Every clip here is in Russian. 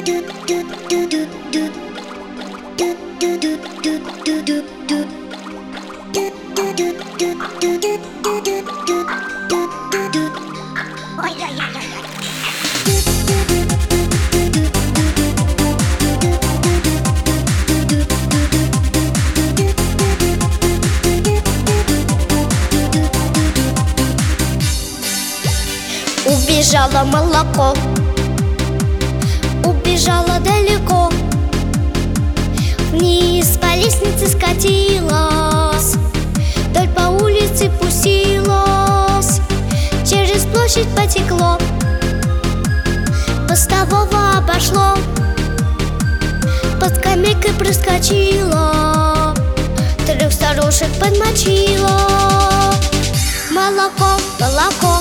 Убежало молоко, убежало далеко, вниз по лестнице скатилась, вдоль по улице пустилась, через площадь потекло, постового обошло, под скамейкой проскочило, трех старушек подмочило. Молоко, молоко,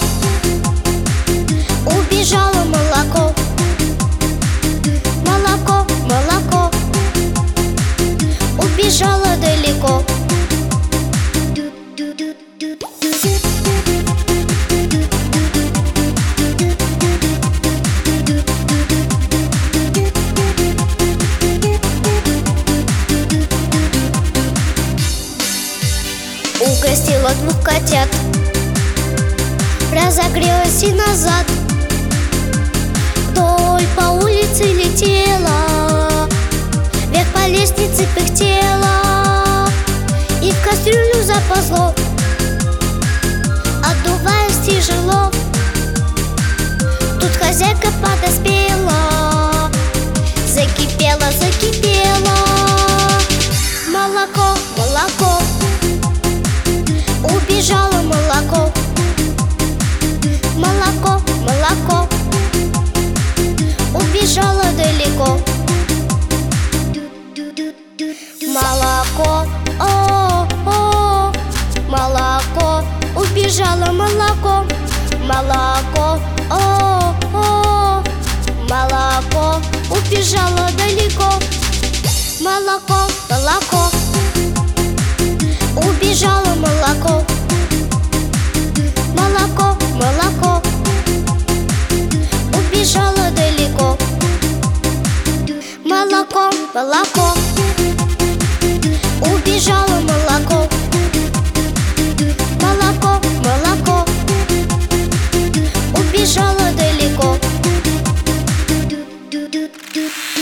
убежало молоко, молоко, молоко, убежало далеко. Угостила двух котят, разогрелась и назад, вдоль по улице летела, вверх по лестнице пыхтела, и в кастрюлю заползло, отдуваясь тяжело. Тут хозяйка подоспела, закипела, закипела. Молоко, молоко, убежало молоко, молоко, молоко, убежало далеко. Молоко, о, молоко, убежало молоко, молоко, о, молоко, убежало далеко. Молоко, молоко, убежало молоко, молоко, молоко, убежало далеко. Молоко, молоко, убежало молоко, молоко, молоко, убежало далеко.